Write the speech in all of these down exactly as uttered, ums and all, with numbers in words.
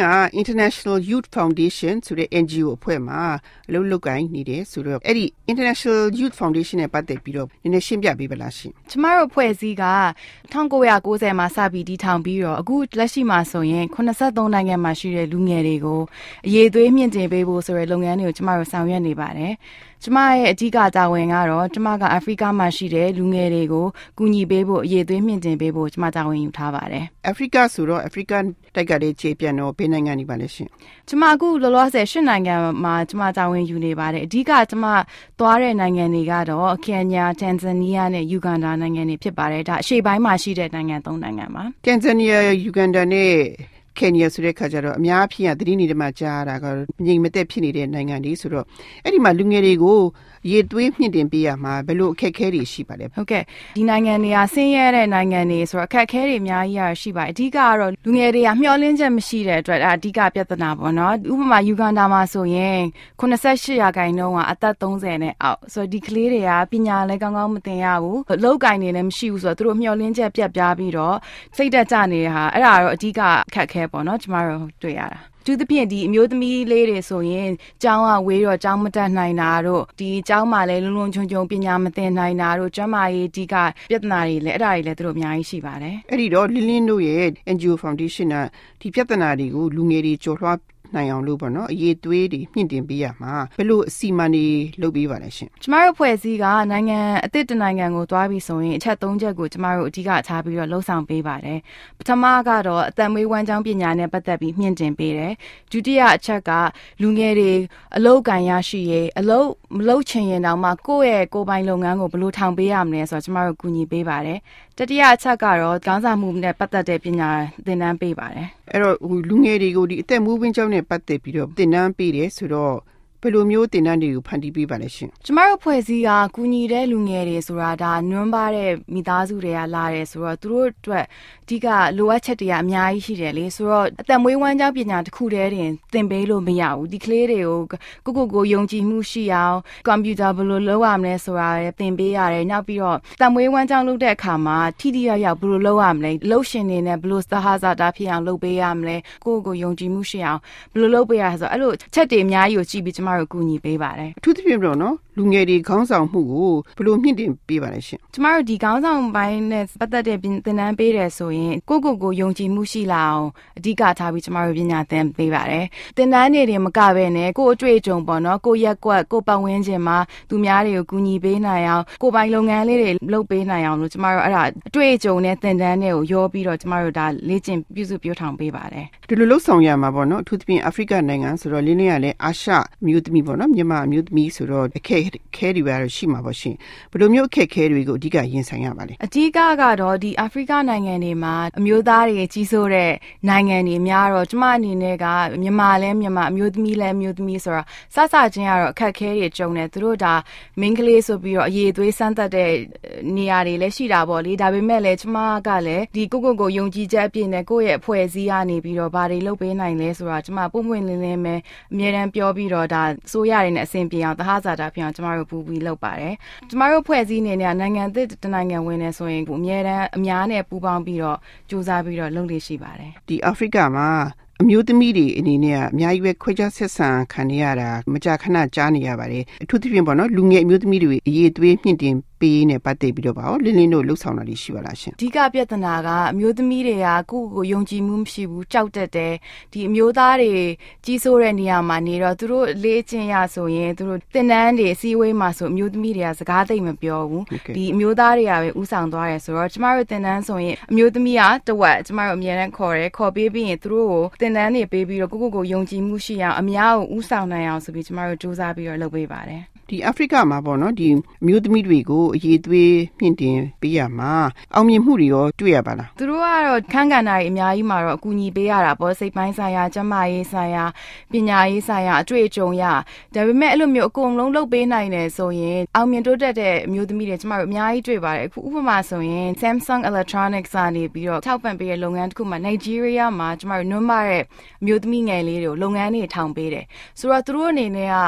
က International Youth Foundation ဆိုတဲ့ N G O အဖွဲ့မှာအလုပ်လုပ်ကိုင်နေတယ်ဆိုတော့အဲ့ဒီ International Youth Foundation နဲ့ပတ်သက်ပြီးတော့နည်းနည်းရှင်းပြပေးပါလားရှင်ကျမတို့ဖွဲ့စည်းကnineteen ninetyမှာစပြီးတည်ထောင်ပြီးတော့အခုလက်ရှိမှာဆိုရင်eighty-threeနိုင်ငံမှာရှိတဲ့လူငယ်တွေကိုအရေးသွေးမြင့်တင်ပေးဖို့ဆိုတဲ့လုပ်ငန်းတွေကိုကျမတို့ဆောင်ရွက်နေပါတယ်ကျမရဲ့အဓိကတာဝန်ကတော့ကျမကအာဖရိကမှာရှိတဲ့လူငယ်တွေကိုကူညီပေးဖို့အရေးသွေးမြင့်တင်ပေးဖို့ကျမတာဝန်ယူထားပါတယ်အာဖရိကဆိုတော့အာဖရိကန်တိုက်ကလေးခြေပြန်တော့ဘယ်နိုင်ငံနေပါလဲရှင်ကျမအခုလောလောဆယ်eightနိုင်ငံမှာကျမတာဝန်ယူနေပါတယ်အဓိကကျမသွားတဲ့နိုင်ငံတွေကတော့ကင်ညာတန်ဇန်နီးယားနဲ့ယူဂန်ဒါနိုင်ငံတွေဖြစ်ပါတယ်ဒါအရှေ့ပိုင်းမှာရှိတဲ့နိုင်ငံသုံးနိုင်ငံပါတန်ဇန်နီးယားယူဂန်ဒါနဲ့Kenya ဆိုတဲ့ခါကျတော့အများအပြားသတိနေတယ်မှာကြားတာကငြိမ်မသက်ဖြစ်နေတဲ့နိုင်ငံတွေဆိုတော့အဲ့ဒီမှာလူငယ်တွေကိုရေသွေးမြင့်တင်ပေးရမှာဘယ်လိုအခက်အခဲတွေရှိပါလဲဟုတ်ကဲ့ဒီနိုင်ငံတွေကဆင်းရဲတဲ့နိုင်ငံတွေဆိုတော့အခက်အခဲတွေအများကြီးရရှိပါတယ်အဓိကကတော့လူငယ်တွေကမျှော်လင့်ချက်မရှိတဲ့အတွက်အဓိကပြဿနာပေါ့နော်ဥပမာယူဂန်ဒါမှာဆိုရင်eighty-eightရာခိုင်နှုန်းကအသက်thirtyနဲ့အောက်ဆိုတော့ဒီကလေးတွေကပညာလည်းကောင်းကောင်းမသင်ရဘူးအလုပ်ကိုင်နေလည်းမရှိဘူးဆိုတော့သူတို့မျှော်လင့်ချက်ပြတ်ပြားပြီးတော့စိတ်တက်ကြနေတဲ့ဟာအဲ့ဒါတော့အဓိကအခက်အခဲပေါ့နော်ကျမတို့တွေ့ရတာသူတပြင်းဒီအမျိုးသမီးလေးတွေဆိုရင်ကျောင်းကဝေးတော့ကျောင်းမတက်နိုင်တာတို့ဒီကျောင်းမှာလည်းလုံလုံခြုံခြုံပညာမသင်နိုင်တာတို့ကျန်းမာရေးအဓိကပြဿနာတွေလည်းအဲ့ဒါတွေလည်းသူတို့အများကြီးရှိပါတယ်အဲ့ဒီတော့လင်းလင်းတို့ရဲ့ N G O Foundation ကဒီပြဿနာတွေကိုလူငယ်တွေကြော်လွှားနိုင်အောင်လို့ပေါ့နော်အရေးသွေးတွေမြင့်တင်ပေးရမှာဘယ်လိုအစီအမံတွေလုပ်ပေးပါလဲရှင်ကျမတို့ဖွဲ့စည်းကနိုင်ငံအသစ်တနိုင်ငံကိုတွားပြီးဆိုရင်အချက်သုံးချက်ကိုကျမတို့အဓိကထားပြီးတော့လှုံ့ဆော်ပေးပါတယ်ပထမကတော့အသက်မွေးဝမ်းကြောင်းပညာနဲ့ပတ်သက်ပြီးမြင့်တင်ပေးတယ်ဒုတိယအချက်ကလူငယ်တွေအလုပ်ကိုင်ရရှိရေးအလုပ်မလုပ်ချင်ရင်တောင်မှကိုယ့်ရဲ့ကိုယ်ပိုင်လုပ်ငန်းကိုဘယ်လိုထောင်ပေးရမလဲဆိုတော့ကျမတို့ကူညီပေးပါတယ်တတိယအချက်ကတော့ခေါင်းဆောင်မှုနဲ့ပတ်သက်တဲ့ပညာသင်တန်းပေးပါတယ်အဲ့တော့လူငယ်တွေကိုဒီအသက်မွေးဝမ်းကြောင်းနဲ့ပတ်သက်ပြီးတော့သင်တန်းပေးတယ်ဆိုတော့ဘယ်လိုမျိုးသင်တန်းတွေကိုဖန်တီးပေးပါလဲရှင်ကျမတို့ဖွဲ့စည်းကကူညီတဲ့လူငယ်တွေဆိုတာဒါနွမ်းပါတဲ့မိသားစုတွေကလာတယ်ဆိုတော့သူတို့အတွက်အဓိကလိုအပ်ချက်တွေကအများကြီးရှိတယ်လေဆိုတော့အသက်မွေးဝမ်းကြောင်းပညာတစ်ခုတည်းတင်သင်ပေးလို့မရဘူးဒီကလေးတွေကိုကိုကိုကိုယုံကြည်မှုရှိအောင်ကွန်ပျူတာဘယ်လိုလုပ်ရမလဲဆိုတာသင်ပေးရတယ်နောက်ပြီးတော့အသက်မွေးဝမ်းကြောင်းလုပ်တဲ့အခါမှာထိထိရောက်ရောက်ဘယ်လိုလုပ်ရမလဲလှုပ်ရှင်နေနဲ့ဘယ်လိုသဟဇာတာဖြစ်အောင်လုပ်ပေးရမလဲကိုကိုယုံကြည်မှုရှိအောင်ဘယ်လိုလုပ်ပေးရဆိုတော့အဲ့လိုချက်တွေအများကြီးကိုကြည့်ပြီးကျမတို့ကူညီပေးပါတယ်အထူးသဖြင့်တော့နော်လူငယ်တွေခေါင်းဆောင်မှုကိုဘယ်လိုမြင့်တင်ပေးပါလဲရှင်ကျမတို့ဒီခေါင်းဆောင်ပိုင်းနဲ့ပတ်သက်တဲ့သင်တန်းပေးတယ်ဆိုရင်ကိုကိုကိုယုံကြည်မှုရှိလာအောင်အဓိကထားပြီးကျမတို့ပညာသင်ပေးပါတယ်သင်တန်းတွေတွေမကဘဲနဲ့ကိုအတွေ့အကြုံပေါ့နော်ကိုရက်ကွက်ကိုပတ်ဝန်းကျင်မှာသူများတွေကိုကူညီပေးနိုင်အောင်ကိုပိုင်လုပ်ငန်းလေးတွေလုပ်ပေးနိုင်အောင်လို့ကျမတို့အဲ့ဒါအတွေ့အကြုံနဲ့သင်တန်းတွေကိုရောပြီးတော့ကျမတို့ဒါလေ့ကျင့်ပြုစုပြောထောင်ပေးပါတယ်ဒီလိုလှုပ်ဆောင်ရမှာပေါ့နော်အထူးသဖြင့်အာဖရိကနိုင်ငံဆိုတော့လင်းလင်းကလည်းအာရှမျိုးသမီးပေါ့နော်မြန်မာမျိုးသမီးဆိုတော့အခက်ခဲတွေပါရှိမှာပေါ့ရှင်ဘယ်လိုမျိုးအခက်ခဲတွေကိုအဓိကရင်ဆိုင်ရပါလဲအဓိကကတော့ဒီအာဖရိကနိုင်ငံတွေမှာအမျိုးသားတွေကြီးစိုးတဲ့နိုင်ငံတွေများတော့ကျမအနေနဲ့ကမြန်မာလဲမြန်မာအမျိုးသမီးလဲအမျိုးသမီးဆိုတော့စစချင်းကတော့အခက်ခဲတွေကြုံတယ်သူတို့ဒါမိန်းကလေးဆိုပြီးတော့အရေးသွေးစမ်းသပ်တဲ့နေရာတွေလည်းရှိတာပေါ့လေဒါပေမဲ့လည်းကျမကလည်းဒီကိုကိုကိုယုံကြည်ချက်အပြည့်နဲ့ကိုယ့်ရဲ့အဖွဲ့အစည်းကနေပြီးတော့ဘာတွေလုပ်ပေးနိုင်လဲဆိုတာကျမပုံပွင့်လင်းလင်းပဲအမြဲတမ်းပြောပြီးတော့ဒါစိုးရတွေနဲ့အဆင်ပြေအောင်သဟဇာတာဖြစ်အောင်ကျမတို့ပူပြီးလုပ်ပါတယ်ကျမတို့ဖွဲ့စည်းနေနဲ့နိုင်ငံသစ်တနိုင်ငံဝင်နေဆိုရင်အမြဲတမ်းအများနဲ့ပူးပေါင်းပြီးတော့စူးစမ်းပြီးတော့လုပ်လို့ရှိပါတယ်ဒီအာဖရိကမှာအမျိုးသမီးတွေအနေနဲ့ကအများကြီးပဲခွဲခြားဆက်ဆံခံနေရတာမကြာခဏကြားနေရပါတယ်အထူးသဖြင့်ပေါ့နော်လူငယ်အမျိုးသမီးတွေအရေးသွေးမြင့်တင်ပေးနေပတ်သက်ပြီးတော့ပါလင်းလင်းတို့လှုပ်ဆောင်တာတွေရှိပါလားရှင်အဓိကပြဿနာကအမျိုးသမီးတွေကကိုယ့်ကိုယုံကြည်မှုမရှိဘူးကြောက်တတ်တယ်ဒီအမျိုးသားတွေကြီးစိုးတဲ့နေရာမှာနေတော့သူတို့လေ့ကျင့်ရဆိုရင်သူတို့သင်တန်းတွေအစည်းအဝေးမှာဆိုအမျိုးသမီးတွေကစကားသိမ့်မပြောဘူးဒီအမျိုးသားတွေကပဲဥဆောင်သွားတယ်ဆိုတော့ကျမတို့သင်တန်းဆိုရင်အမျိုးသမီးကတဝက်ကျမတို့အများနဲ့ခေါ်တယ်ခေါ်ပေးပြီးရင်သူတို့ကိုသင်တန်းတွေပေးပြီးတော့ကိုကိုကိုယုံကြည်မှုရှိအောင်အများကိုဥဆောင်နိုင်အောင်ဆိုပြီးကျမတို့စူးစမ်းပြီးတော့လုပ်ပေးပါတယ်ဒီအာဖရိကမှာပေါ့နော်ဒီအမျိုးသမီးတွေကိုအရေးသွေးမြင့်တင်ပေးရမှာအောင်မြင်မှုတွေရောတွေ့ရပါလားသူတို့ကတော့ခန်းကဏ္ဍတွေအများကြီးမှာတော့အကူအညီပေးရတာပေါ့စိတ်ပိုင်းဆိုင်ရာကျန်းမာရေးဆိုင်ရာပညာရေးဆိုင်ရာအတွေ့အကြုံရဒါပေမဲ့အဲ့လိုမျိုးအကုန်လုံးလုပ်ပေးနိုင်တယ်ဆိုရင်အောင်မြင်တိုးတက်တဲ့အမျိုးသမီးတွေကျမတို့အများကြီးတွေ့ပါတယ်အခုဥပမာဆိုရင် Samsung Electronics ကနေပြီးတော့ထောက်ပံ့ပေးတဲ့လုပ်ငန်းတစ်ခုမှာ Nigeria မှာကျမတို့နွမ်းပါတဲ့အမျိုးသမီးငယ်လေးတွေကိုလုပ်ငန်းတွေထောင်ပေးတယ်ဆိုတော့သူတို့အနေနဲ့က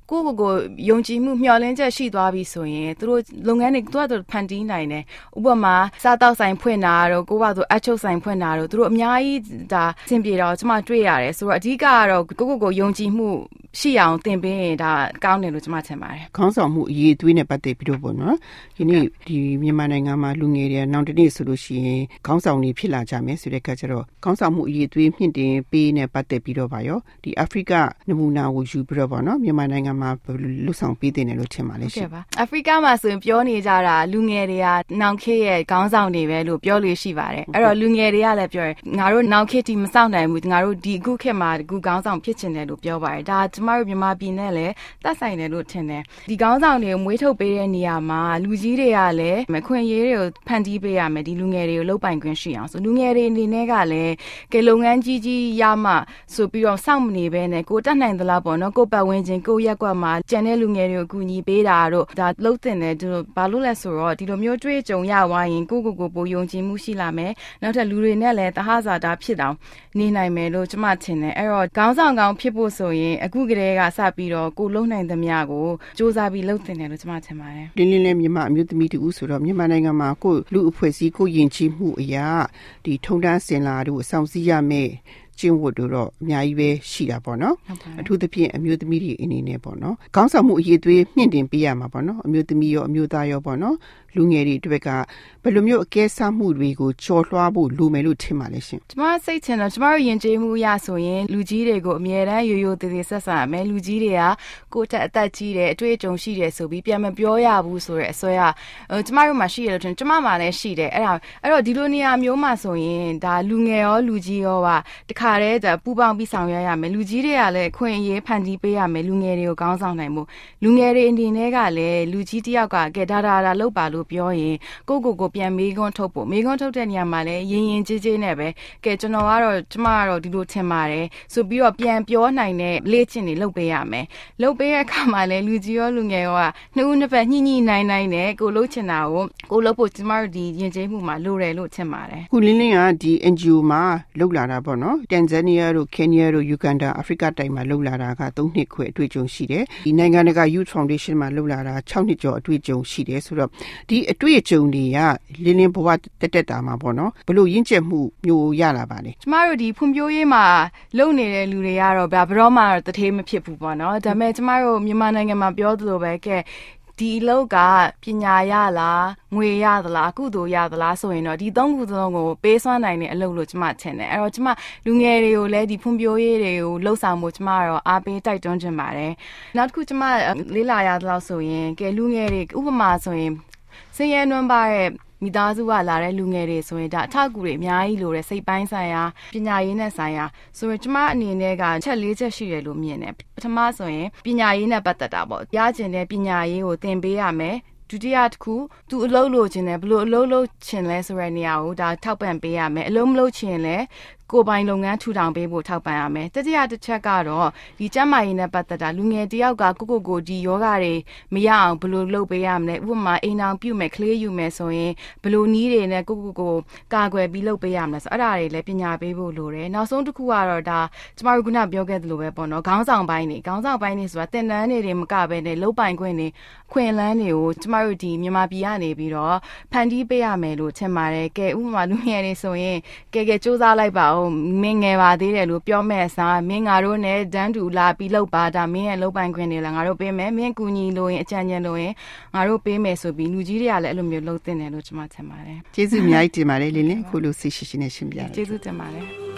ကိုကိုကိုယုံကြည်မှုမျှော်လင့်ချက်ရှိသွားပြီဆိုရင်သူတို့လုပ်ငန်းတွေသူတို့ဖန်တီးနိုင်တယ်ဥပမာစားတောက်ဆိုင်ဖွင့်တာတော့ကိုကဆိုအချုပ်ဆိုင်ဖွင့်တာတော့သူတို့အများကြီးဒါအဆင်ပြေတော့ကျမတွေ့ရတယ်ဆိုတော့အဓိကကတော့ကိုကိုကိုယုံကြည်မှုရှိအောင်သင်ပေးရင်ဒါကောင်းတယ်လို့ကျမထင်ပါတယ်ခေါင်းဆောင်မှုအရေးအသွေးနဲ့ပတ်သက်ပြီးတော့ပေါ့နော်ဒီနေ့ဒီမြန်မာနိုင်ငံမှာလူငယ်တွေနောက်တစ်နေ့ဆိုလို့ရှိရင်ခေါင်းဆောင်တွေဖြစ်လာကြမယ်ဆိုတဲ့အခါကျတော့ခေါင်းဆောင်မှုအရေးအသွေးမြင့်တင်ပေးနဲ့ပတ်သက်ပြီးတော့ပါရောဒီအာဖရိကနမူနာကိုယူပြီးတော့ပေါ့နော်မြန်မာနိုင်ငံမှာလူဆောင်ပေးတဲ့လို့ထင်ပါလေရှင်အာဖရိကမှာဆိုရင်ပြောနေကြတာလူငယ်တွေကနောင်ခေတ်ရဲ့ခေါင်းဆောင်တွေပဲလို့ပြောလို့ရှိပါတယ်အဲ့တော့လူငယ်တွေကလည်းပြောတယ်ငါတို့နောင်ခေတ်ဒီမစောင့်နိုင်ဘူးငါတို့ဒီအခုခေတ်မှာအခုခေါင်းဆောင်ဖြစ်ချင်တယ်လို့ပြောပါတယ်ဒါကျမတို့မြန်မာပြည်နဲ့လည်းသက်ဆိုင်တယ်လို့ထင်တယ်ဒီခေါင်းဆောင်တွေကိုမွေးထုတ်ပေးတဲ့နေရာမှာလူကြီးတွေကလည်းမခွင့်ရေးတွေကိုဖန်တီးပေးရမယ်ဒီလူငယ်တွေကိုလုပ်ပိုင်ခွင့်ရှိအောင်ဆိုလူငယ်တွေအနေနဲ့ကလည်းကဲလုပ်ငန်းကြီးကြီးရမှဆိုပြီးတော့စောင့်မနေဘဲနဲ့ကိုတက်နိုင်သလားပေါ့နော်ကိုပတ်ဝန်းကျင်ကိုရက်ကွက်မှာကျန်တဲ့လူငယ်တွေကိုအကူအညီပေးတာတို့ဒါလုပ်တင်တယ်သူတို့ဘာလို့လဲဆိုတော့ဒီလိုမျိုးတွေ့ကြုံရဝိုင်းရင်ကိုကိုကိုပိုယုံကြည်မှုရှိလာမယ်နောက်ထပ်လူတွေနဲ့လည်းတဟဇာတာဖြစ်အောင်နေနိုင်မယ်လို့ကျမထင်တယ်အဲ့တော့ခေါင်းဆောင်ကောင်းဖြစ်ဖို့ဆိုရင်အခုကတည်းကစပြီးတော့ကိုလုံနိုင်သမျှကိုစူးစမ်းပြီးလုပ်တင်တယ်လို့ကျမထင်ပါတယ်လင်းလင်းလေးမြန်မာအမျိုးသမီးတူဆိုတော့မြန်မာနိုင်ငံမှာကိုလူအဖွဲ့အစည်းကိုယဉ်ကျေးမှုအရာဒီထုံတန်းစင်လာတို့အဆောင်စည်းရမယ်ကျင့်ဝတ်တို့တော့အများကြီးပဲရှိတာပေါ့နော်အထူးသဖြင့်အမျိုးသမီးတွေအနေနဲ့ပေါ့နော်ခေါင်းဆောင်မှုအရေးသွေးမြင့်တင်ပေးရမှာပေါ့နော်အမျိုးသမီးရောအမျိုးသားရောပေါ့နော်လူငယ်တွေအတွက်ကဘယ်လိုမျိုးအကဲဆမှုတွေကိုကြော်လွှားဖို့လိုမယ်လို့ထင်ပါလဲရှင်ကျမစိတ်ချင်တော့ကျမတို့ယဉ်ကျေးမှုရဆိုရင်လူကြီးတွေကိုအမြဲတမ်းရိုးရိုးသေးသေးဆက်ဆံရမယ်လူကြီးတွေကကိုယ့်တက်အသက်ကြီးတယ်အတွေ့အကြုံရှိတယ်ဆိုပြီးပြန်မပြောရဘူးဆိုတဲ့အစွဲကကျမတို့မှာရှိရလို့ထင်ကျမမှာလည်းရှိတယ်အဲ့ဒါအဲ့တော့ဒီလိုနေရာမျိုးမှာဆိုရင်ဒါလူငယ်ရောလူကြီးရောပါတခါတည်းပူပေါင်းပြီးဆောင်ရွက်ရမယ်လူကြီးတွေကလည်းအခွင့်အရေးဖန်တီးပေးရမယ်လူငယ်တွေကိုခေါင်းဆောင်နိုင်မှုလူငယ်တွေအနေနဲ့ကလည်းလူကြီးတယောက်ကကဲဒါဒါဒါလုပ်ပါလို့ပြောရင်ကိုကိုကိုပြန်မေးခွန်းထုတ်ဖို့မေးခွန်းထုတ်တဲ့နေရာမှာလည်းရင်ရင်ကြေးကြေးနဲ့ပဲကဲကျွန်တော်ကတော့ကျမကတော့ဒီလိုထင်ပါတယ်ဆိုပြီးတော့ပြန်ပြောနိုင်တဲ့လေ့ကျင့်တွေလုပ်ပေးရမယ်လုပ်ပေးတဲ့အခါမှာလည်းလူကြီးရောလူငယ်ရောကနှစ်ဦးနှစ်ဖက်ညှိညှိနိုင်နိုင်နဲ့ကိုလုပ်ချင်တာကိုကိုလုပ်ဖို့ကျမတို့ဒီယဉ်ကျေးမှုမှာလိုတယ်လို့ထင်ပါတယ်ခုလင်းလင်းကဒီ N G O မှာလုပ်လာတာပေါ့နော်တန်ဇန်နီးယားတို့ Kenya တို့ Uganda အာဖရိကတိုင်းမှာလုပ်လာတာကသုံးနှစ်ခွဲအတွေ့အကြုံရှိတယ်ဒီနိုင်ငံတကာ Youth Foundation မှာလုပ်လာတာ၆နှစ်ကျော်အတွေ့အကြုံရှိတယ်ဆိုတော့ဒီအတွေ့အကြုံတွေကလင်းလင်းဘဝတက်တက်တာမှာပေါ့နော်ဘလို့ရင့်ကျက်မှုမျိုးရလာပါလေကျမတို့ဒီဖွံ့ဖြိုးရေးမှာလုပ်နေတဲ့လူတွေကတော့ဘာဘရောမှတထေးမဖြစ်ဘူးပေါ့နော်ဒါပေမဲ့ကျမတို့မြန်မာနိုင်ငံမှာပြောသလိုပဲကဲဒီအလုပ်ကပညာရလားငွေရသလားကုသိုလ်ရသလားဆိုရင်တော့ဒီသုံးခုစလုံးကိုပေးစွမ်းနိုင်တဲ့အလုပ်လို့ကျမထင်တယ်အဲ့တော့ကျမလူငယ်တွေကိုလည်းဒီဖွံ့ဖြိုးရေးတွေကိုလှုပ်ဆောင်မှုကျမကတော့အားပေးတိုက်တွန်းချင်ပါတယ်နောက်တစ်ခုကျမလေးလာရသလောက်ဆိုရင်ကဲလူငယ်တွေဥပမာဆိုရင်စင်ရဲနွမ်းပါတဲ့မိသားစုကလာတဲ့လူငယ်တွေဆိုရင်ဒါအထောက်အကူတွေအများကြီးလိုတဲ့စိတ်ပိုင်းဆိုင်ရာပညာရေးနဲ့ဆိုင်ရာဆိုရင်ကျမအနေနဲ့ကချက်လေးချက်ရှိတယ်လို့မြင်တယ်ပထမဆိုရင်ပညာရေးနဲ့ပတ်သက်တာပေါ့ရကျင်တဲ့ပညာရေးကိုသင်ပေးရမယ်ဒုတိယတစ်ခုသူအလုပ်လုပ်ခြင်းနဲ့ဘလို့အလုပ်လုပ်ခြင်းလဲဆိုတဲ့နေရာကိုဒါထောက်ပံ့ပေးရမယ်အလုပ်မလုပ်ခြင်းလဲကိုပိုင်လုပ်ငန်းထူထောင်ပေးဖို့ထောက်ပံ့ရမယ်တတိယတစ်ချက်ကတော့ဒီကျန်းမာရေးနဲ့ပတ်သက်တာလူငယ်တယောက်ကကိုကိုကိုဒီယောဂတွေမရအောင်ဘလို့လုပ်ပေးရမလဲဥပမာအိမ်အောင်ပြုမယ်ကလေးယူမယ်ဆိုရင်ဘလို့နီးတွေနဲ့ကိုကိုကိုကာကွယ်ပြီးလုပ်ပေးရမလဲဆိုအဲ့ဒါတွေလည်းပညာပေးဖို့လိုတယ်နောက်ဆုံးတစ်ခုကတော့ဒါကျမတို့ခုနပြောခဲ့သလိုပဲပေါ့နော်ခေါင်းဆောင်ပိုင်းတွေခေါင်းဆောင်ပိုင်းတွေဆိုတာတင်တန်းတွေတွေမကဘဲနဲ့လုပ်ပိုင်ခွင့်တွေခွင့်လန်းတွေကိုကျမတို့ဒီမြန်မာပြည်ကနေပြီးတော့ဖန်တီးပေးရမယ်လို့ထင်ပါတယ်ကဲဥပမာလူငယ်တွေဆိုရင်ကဲကဲစူးစမ်းလိုက်ပါဦးမင်းငယ်ပါသေးတယ်လို့ပြောမဲ့အစားမင်းငါတို့နဲ့ဒန်းတူလာပြီးလောက်ပါဒါမင်းရဲ့လုပ်ပိုင်ခွင့်တွေလည်းငါတို့ပေးမယ်မင်းကူညီလို့ရင်အကြံဉာဏ်လို့ရင်ငါတို့ပေးမယ်ဆိုပြီးလူကြီးတွေကလည်းအဲ့လိုမျိုးလုပ်သင့်တယ်လို့ကျွန်မထင်ပါတယ်ကျေးဇူးအများကြီးတင်ပါတယ်လင်းလင်းအခုလိုသိရှိရှင်းနေရှင်းပြတယ်ကျေးဇူးတင်ပါတယ်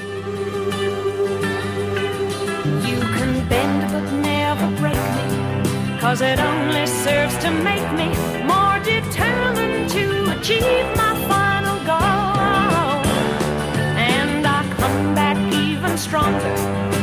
You can bend but never break me cause it only serves to make me more determined to achieve my final goal and I come back even stronger